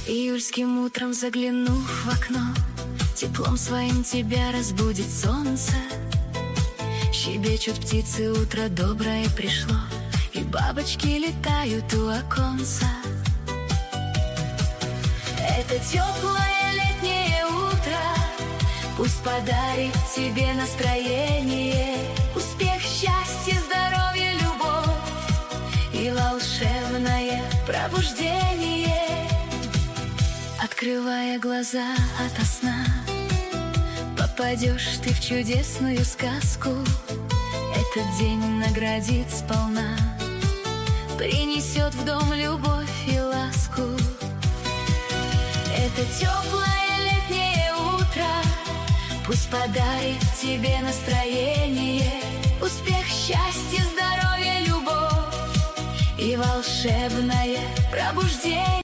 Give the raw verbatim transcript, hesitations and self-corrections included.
Июльским утром, заглянув в окно, теплом своим тебя разбудит солнце. Щебечут птицы, утро доброе пришло, и бабочки летают у оконца. Это теплое летнее утро пусть подарит тебе настроение, успех, счастье, здоровье, любовь и волшебное пробуждение. Открывая глаза ото сна, попадешь ты в чудесную сказку. Этот день наградит сполна, принесет в дом любовь и ласку. Это теплое летнее утро пусть подарит тебе настроение, успех, счастье, здоровье, любовь и волшебное пробуждение.